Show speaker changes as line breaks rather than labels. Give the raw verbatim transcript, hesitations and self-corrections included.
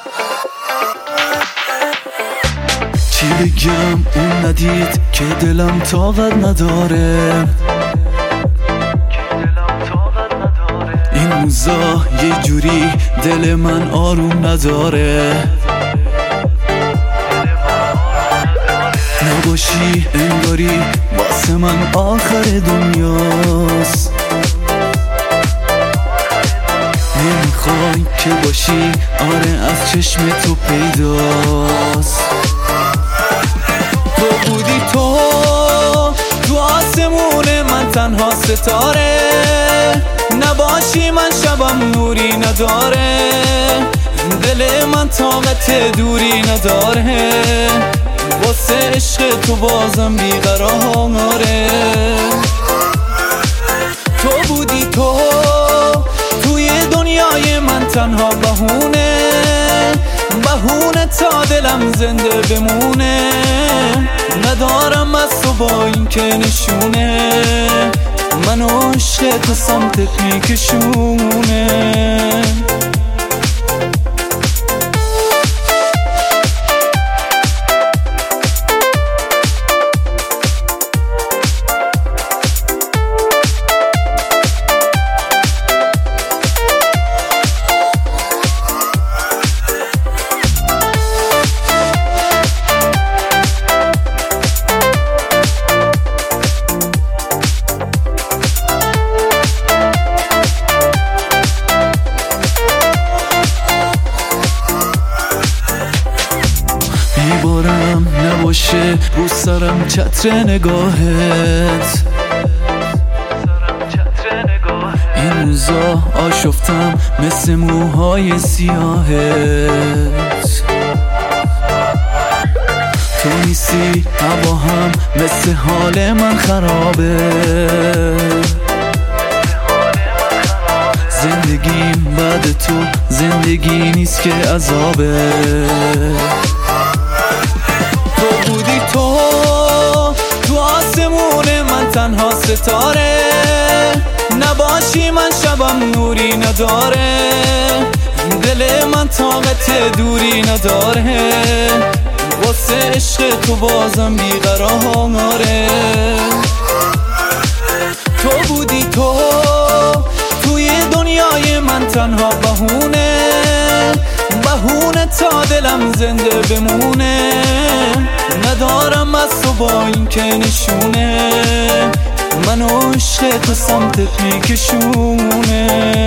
چی بگم اون ندید که دلم طاقت نداره، این روزا یه جوری دل من آروم نداره. نباشی انگاری واسه من آخر دنیاست، نمیخوای که باشی آره از چشم تو پیداست. تو بودی تو تو آسمون من تنها ستاره، نباشی من شبم نوری نداره، دل من طاقت دوری نداره، واسه عشق تو بازم بیقراره. تو بودی تو توی دنیای من تنها بهونه، بهونه تا دلم زنده بمونه، ندارم از تو با این که نشونه، منو عشق تو سمتت میکشونه. بارم نباشه رو سرم چتر نگاهت، این روزا آشفتم مثل موهای سیاهت، تو نیستی هوا هم مثل حال من خرابه، زندگیم بعد تو زندگی نیست که عذابه. تو بودی تو تو آسمون من تنها ستاره، نباشی من شبم نوری نداره، دل من طاقت دوری نداره، واسه عشق تو بازم بیقراره. تو بودی تو توی دنیای من تنها بهونه، بهونه تا دلم زنده بمونه، ندارم از تو با این که نشونه، منو عشق تو سمتت میکشونه.